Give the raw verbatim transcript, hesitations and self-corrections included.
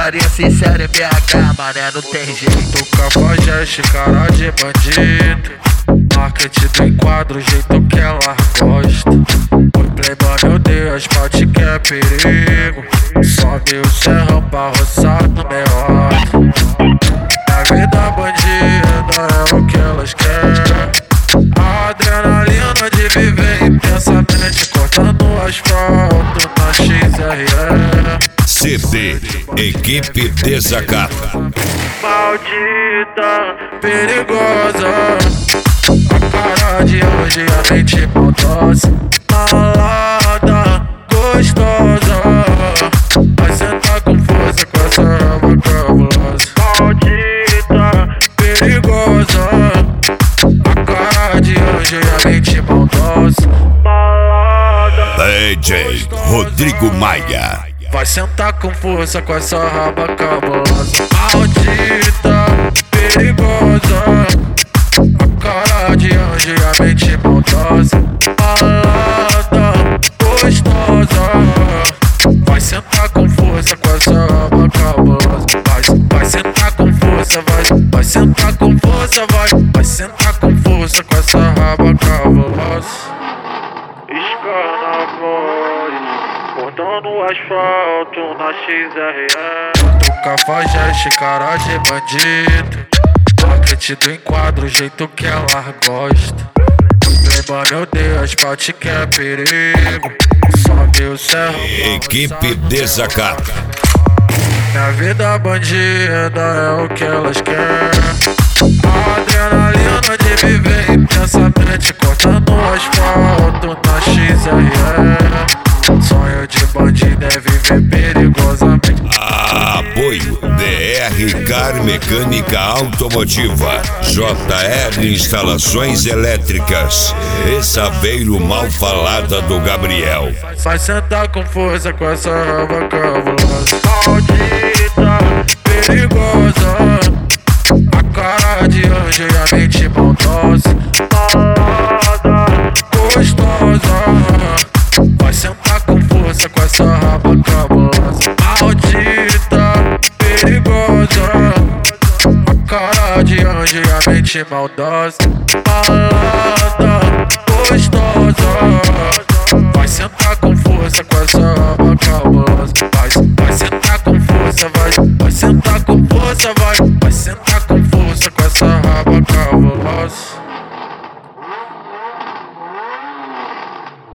putaria sincera em B H, mané, não tem jeito. Cafajeste, cara de bandido, marketing do enquadro, o jeito que ela gosta. Oi playboy, meu Deus, pode que é perigo. Sobe o serrão pra roçar no meio. A vida bandida é o que elas querem. A adrenalina de viver intensamente, cortando o asfalto na X R E. C D Equipe Desacato. Maldita, perigosa, a cara de anjo e a mente maldosa. Malada, gostosa, vai sentar com força com essa raba cabulosa. Maldita, perigosa, a cara de anjo e a mente maldosa. Malada, D J Rodrigo Maia. vai sentar com força com essa raba cabulosa. Maldita, perigosa, a cara de anjo e a mente maldosa. Malada, gostosa, vai sentar com força com essa raba cabulosa. Vai, vai sentar com força, vai, vai sentar com força, vai, vai sentar com força com essa raba cabulosa. Escana a voz, cortando o asfalto na X R E. Tu cafajeste, cara de bandido, marketing do enquadro, o jeito que ela gosta. Playboy, meu Deus, pode que é perigo. Sobe o serrão. Equipe Desacato. Minha vida bandida é o que elas querem. A adrenalina de viver intensamente, cortando o asfalto na X R E. Sonho de bandido é viver perigosamente. Apoio D R Car Mecânica Automotiva, J R Instalações Elétricas e Saveiro Mal Falada do Gabriel. Vai sentar com força com essa raba cabulosa. Maldita, perigosa, a cara de anjo e a mente maldosa. Malada, gostosa, vai sentar com força com essa raba cabulosa. Maldita, perigosa, a cara de anjo e a mente maldosa. Malada, gostosa, vai sentar com força com essa raba cabulosa. Vai,